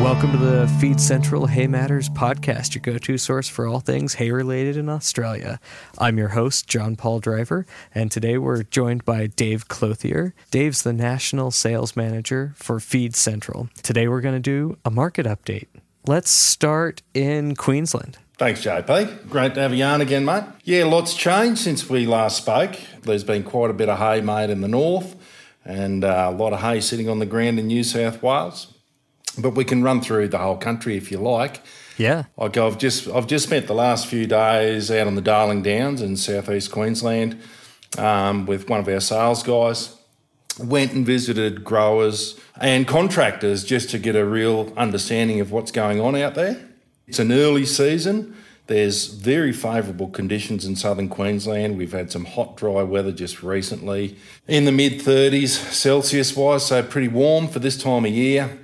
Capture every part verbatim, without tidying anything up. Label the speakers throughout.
Speaker 1: Welcome to the Feed Central Hay Matters podcast, your go-to source for all things hay-related in Australia. I'm your host, John Paul Driver, and today we're joined by Dave Clothier. Dave's the National Sales Manager for Feed Central. Today we're going to do a market update. Let's start in Queensland.
Speaker 2: Thanks, J P. Great to have a yarn again, mate. Yeah, lots changed since we last spoke. There's been quite a bit of hay made in the north and uh, a lot of hay sitting on the ground in New South Wales. But we can run through the whole country if you like.
Speaker 1: Yeah.
Speaker 2: Like I've just I've just spent the last few days out on the Darling Downs in southeast Queensland um, with one of our sales guys. Went and visited growers and contractors just to get a real understanding of what's going on out there. It's an early season. There's very favourable conditions in southern Queensland. We've had some hot, dry weather just recently in the mid thirties Celsius-wise, so pretty warm for this time of year.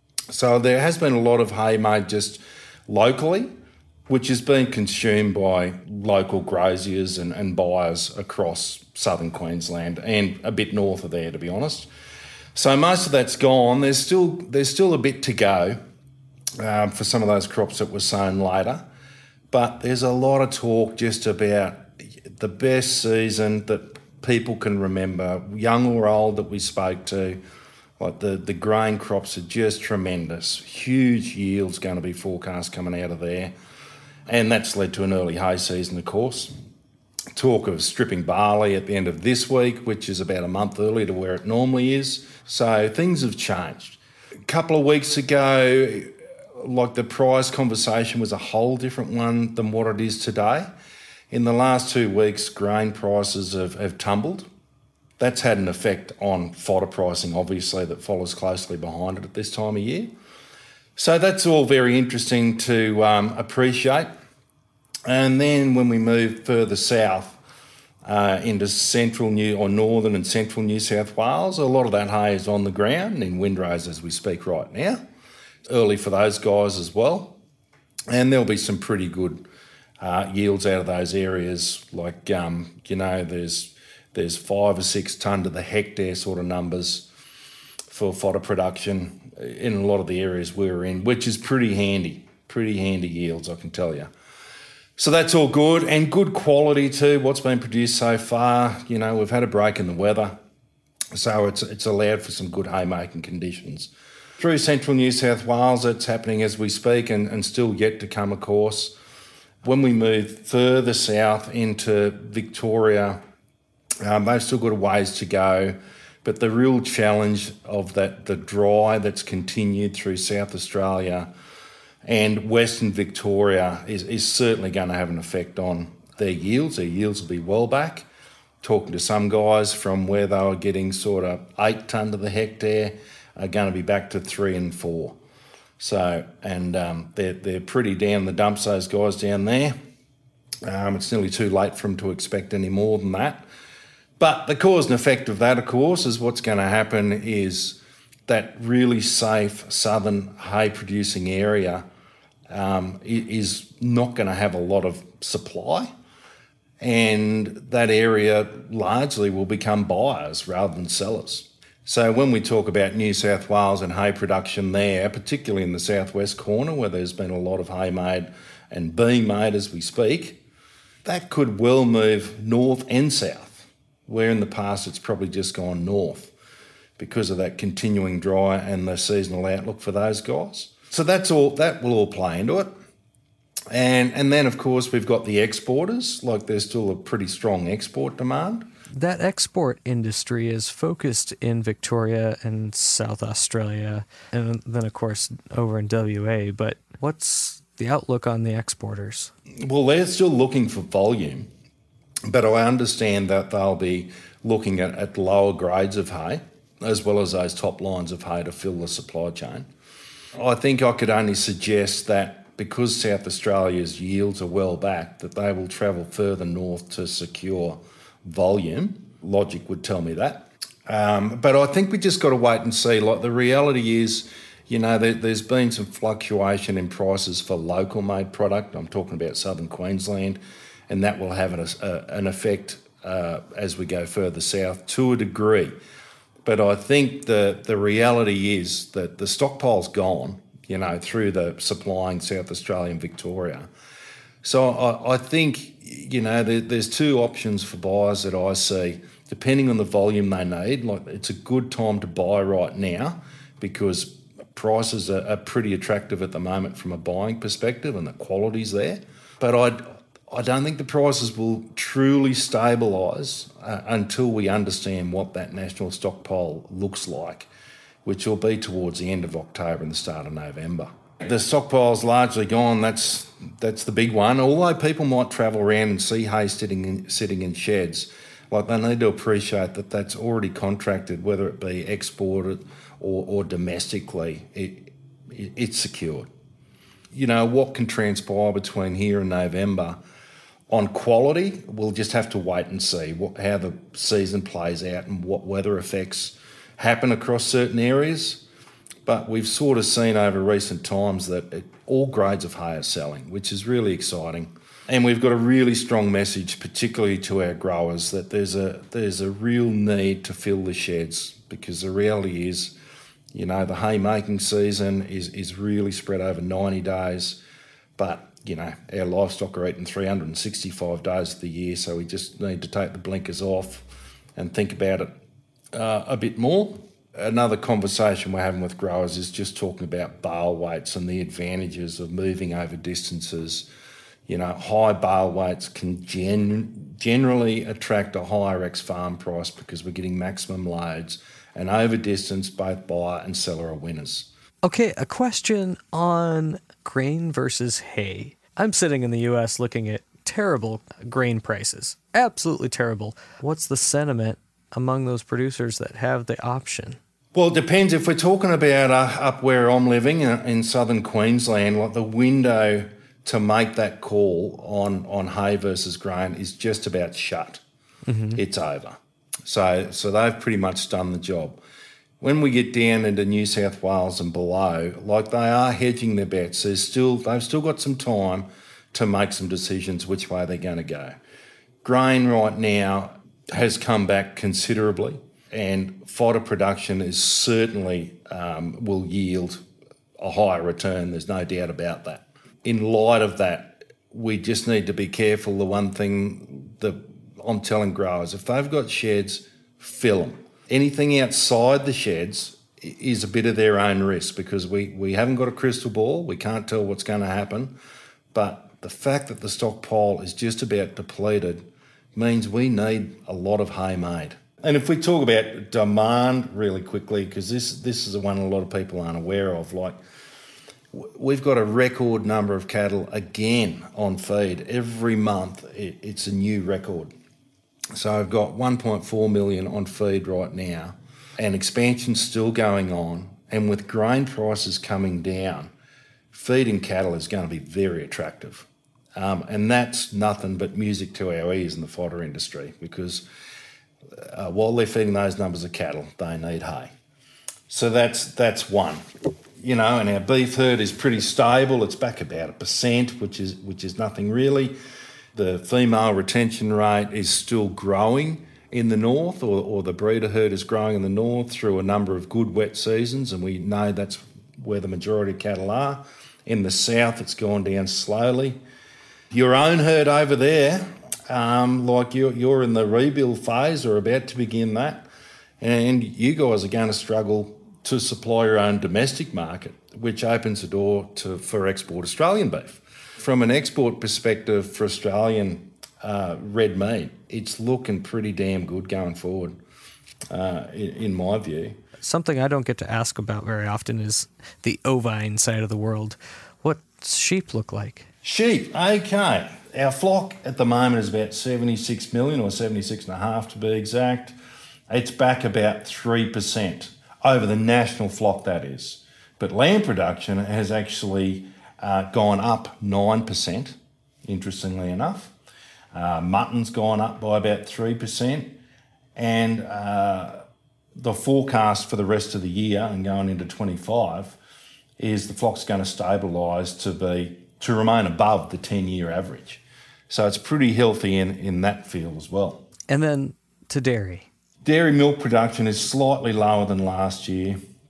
Speaker 2: So there has been a lot of hay made just locally, which is being consumed by local graziers and, and buyers across southern Queensland and a bit north of there, to be honest. So most of that's gone. There's still there's still a bit to go um, for some of those crops that were sown later. But there's a lot of talk just about the best season that people can remember, young or old, that we spoke to. Like the, the grain crops are just tremendous. Huge yields going to be forecast coming out of there. And that's led to an early hay season, of course. Talk of stripping barley at the end of this week, which is about a month early to where it normally is. So things have changed. A couple of weeks ago, like the price conversation was a whole different one than what it is today. In the last two weeks, grain prices have, have tumbled. That's had an effect on fodder pricing, obviously, that follows closely behind it at this time of year. So that's all very interesting to um, appreciate. And then when we move further south uh, into central New or northern and central New South Wales, a lot of that hay is on the ground in windrows as we speak right now. It's early for those guys as well. And there'll be some pretty good uh, yields out of those areas. Like, um, you know, there's There's five or six tonne to the hectare sort of numbers for fodder production in a lot of the areas we're in, which is pretty handy, pretty handy yields, I can tell you. So that's all good and good quality too, what's been produced so far. You know, we've had a break in the weather, so it's it's allowed for some good haymaking conditions. Through central New South Wales, it's happening as we speak and, and still yet to come, of course. When we move further south into Victoria, Um, they've still got a ways to go, but the real challenge of that, the dry that's continued through South Australia and Western Victoria is, is certainly going to have an effect on their yields. Their yields will be well back. Talking to some guys from where they were getting sort of eight tonne to the hectare are going to be back to three and four. So, and um, they're, they're pretty down the dumps, those guys down there. Um, it's nearly too late for them to expect any more than that. But the cause and effect of that, of course, is what's going to happen is that really safe southern hay-producing area um, is not going to have a lot of supply, and that area largely will become buyers rather than sellers. So when we talk about New South Wales and hay production there, particularly in the southwest corner where there's been a lot of hay made and being made as we speak, that could well move north and south, where in the past it's probably just gone north because of that continuing dry and the seasonal outlook for those guys. So that's all, that will all play into it. And and then, of course, we've got the exporters. Like there's still a pretty strong export demand.
Speaker 1: That export industry is focused in Victoria and South Australia, and then, of course, over in W A. But what's the outlook on the exporters?
Speaker 2: Well, they're still looking for volume. But I understand that they'll be looking at, at lower grades of hay, as well as those top lines of hay to fill the supply chain. I think I could only suggest that because South Australia's yields are well back, that they will travel further north to secure volume. Logic would tell me that. Um, but I think we just got to wait and see. Like the reality is, you know, there, there's been some fluctuation in prices for local made product. I'm talking about southern Queensland. And that will have an, uh, an effect uh, as we go further south to a degree. But I think the, the reality is that the stockpile's gone. you know, through the supplying South Australia and Victoria. So I, I think, you know, there, there's two options for buyers that I see, depending on the volume they need. Like, it's a good time to buy right now because prices are, are pretty attractive at the moment from a buying perspective and the quality's there. But I I don't think the prices will truly stabilise uh, until we understand what that national stockpile looks like, which will be towards the end of October and the start of November. The stockpile's largely gone. That's that's the big one. Although people might travel around and see hay sitting in, sitting in sheds, like, they need to appreciate that that's already contracted, whether it be exported or, or domestically, it, it, it's secured. You know, what can transpire between here and November on quality, we'll just have to wait and see what, how the season plays out and what weather effects happen across certain areas. But we've sort of seen over recent times that it, all grades of hay are selling, which is really exciting. And we've got a really strong message, particularly to our growers, that there's a there's a real need to fill the sheds, because the reality is, you know, the haymaking season is, is really spread over ninety days, but, you know, our livestock are eating three hundred sixty-five days of the year, so we just need to take the blinkers off and think about it uh, a bit more. Another conversation we're having with growers is just talking about bale weights and the advantages of moving over distances. You know, high bale weights can gen- generally attract a higher ex-farm price because we're getting maximum loads, and over distance, both buyer and seller are winners.
Speaker 1: Okay, a question on grain versus hay. I'm sitting in the U S looking at terrible grain prices. Absolutely terrible. What's the sentiment among those producers that have the option?
Speaker 2: Well, it depends. If we're talking about uh, up where I'm living uh, in southern Queensland, like, the window to make that call on, on hay versus grain is just about shut. Mm-hmm. It's over. So so they've pretty much done the job. When we get down into New South Wales and below, like, they are hedging their bets. There's still they've still got some time to make some decisions which way they're going to go. Grain right now has come back considerably, and fodder production is certainly um, will yield a higher return. There's no doubt about that. In light of that, we just need to be careful. The one thing that I'm telling growers, if they've got sheds, fill them. Anything outside the sheds is a bit of their own risk, because we, we haven't got a crystal ball. We can't tell what's going to happen. But the fact that the stockpile is just about depleted means we need a lot of hay made. And if we talk about demand really quickly, because this, this is the one a lot of people aren't aware of, like, we've got a record number of cattle again on feed. Every month it, it's a new record. So I've got one point four million on feed right now, and expansion's still going on. And with grain prices coming down, feeding cattle is going to be very attractive. Um, and that's nothing but music to our ears in the fodder industry, because uh, while they're feeding those numbers of cattle, they need hay. So that's that's one. You know, and our beef herd is pretty stable. It's back about a percent, which is which is nothing really. The female retention rate is still growing in the north, or, or the breeder herd is growing in the north through a number of good wet seasons, and we know that's where the majority of cattle are. In the south, it's gone down slowly. Your own herd over there, um, like you're, you're in the rebuild phase or about to begin that, and you guys are going to struggle to supply your own domestic market, which opens the door to for export Australian beef. From an export perspective for Australian uh, red meat, it's looking pretty damn good going forward, uh, in, in my view.
Speaker 1: Something I don't get to ask about very often is the ovine side of the world. What sheep look like?
Speaker 2: Sheep, okay. Our flock at the moment is about seventy-six million, or seventy-six and a half to be exact. It's back about three percent over the national flock, that is. But lamb production has actually uh, gone up nine percent, interestingly enough. Uh, mutton's gone up by about three percent. And uh, the forecast for the rest of the year and going into twenty-five is the flock's going to stabilise to be to remain above the ten-year average. So it's pretty healthy in, in that field as well.
Speaker 1: And then to dairy.
Speaker 2: Dairy milk production is slightly lower than last year.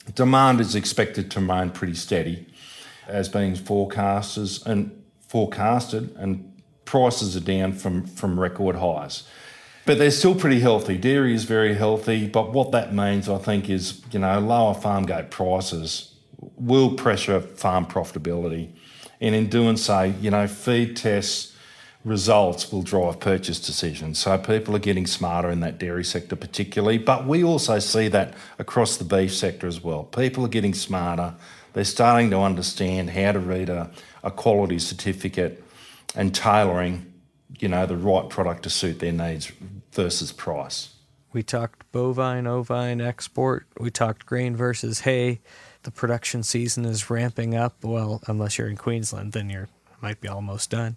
Speaker 2: Demand is expected to remain pretty steady, as being forecasters and forecasted, and prices are down from, from record highs. But they're still pretty healthy. Dairy is very healthy, but what that means, I think, is, you know, lower farm gate prices will pressure farm profitability. And in doing so, you know, feed tests results will drive purchase decisions. So people are getting smarter in that dairy sector particularly, but we also see that across the beef sector as well. People are getting smarter. They're starting to understand how to read a, a quality certificate and tailoring, you know, the right product to suit their needs versus price.
Speaker 1: We talked bovine, ovine, export. We talked grain versus hay. The production season is ramping up. Well, unless you're in Queensland, then you might be almost done.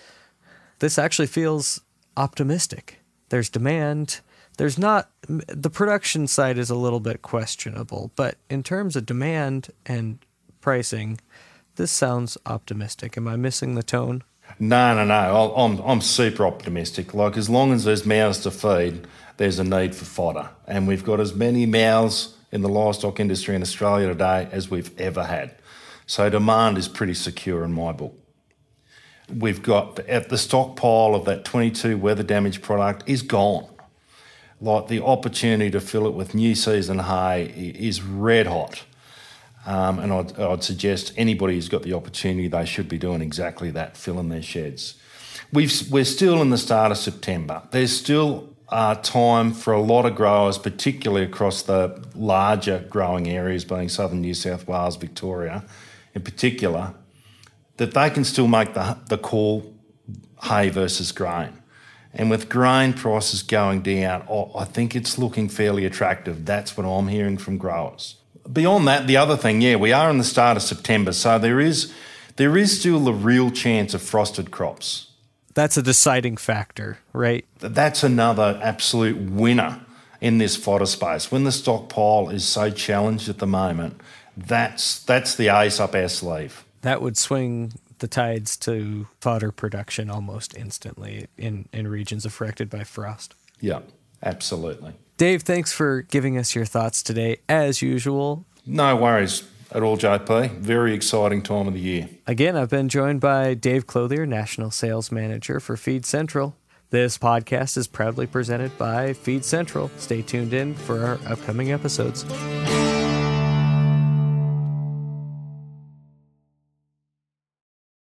Speaker 1: This actually feels optimistic. There's demand. There's not, the production side is a little bit questionable, but in terms of demand and pricing, this sounds optimistic. Am I missing the tone?
Speaker 2: No, no, no. I'm I'm super optimistic. Like, as long as there's mouths to feed, there's a need for fodder. And we've got as many mouths in the livestock industry in Australia today as we've ever had. So demand is pretty secure in my book. We've got, at the stockpile of that twenty-two weather damage product is gone. Like, the opportunity to fill it with new season hay is red hot. Um, and I'd, I'd suggest anybody who's got the opportunity, they should be doing exactly that, filling their sheds. We've, we're still in the start of September. There's still uh, time for a lot of growers, particularly across the larger growing areas, being southern New South Wales, Victoria in particular, that they can still make the, the call hay versus grain. And with grain prices going down, I think it's looking fairly attractive. That's what I'm hearing from growers. Beyond that, the other thing, yeah, we are in the start of September, so there is there is still a real chance of frosted crops.
Speaker 1: That's a deciding factor, right?
Speaker 2: That's another absolute winner in this fodder space. When the stockpile is so challenged at the moment, that's that's the ace up our sleeve.
Speaker 1: That would swing the tides to fodder production almost instantly in, in regions affected by frost.
Speaker 2: Yeah, absolutely.
Speaker 1: Dave, thanks for giving us your thoughts today, as usual.
Speaker 2: No worries at all, J P. Very exciting time of the year.
Speaker 1: Again, I've been joined by Dave Clothier, National Sales Manager for Feed Central. This podcast is proudly presented by Feed Central. Stay tuned in for our upcoming episodes.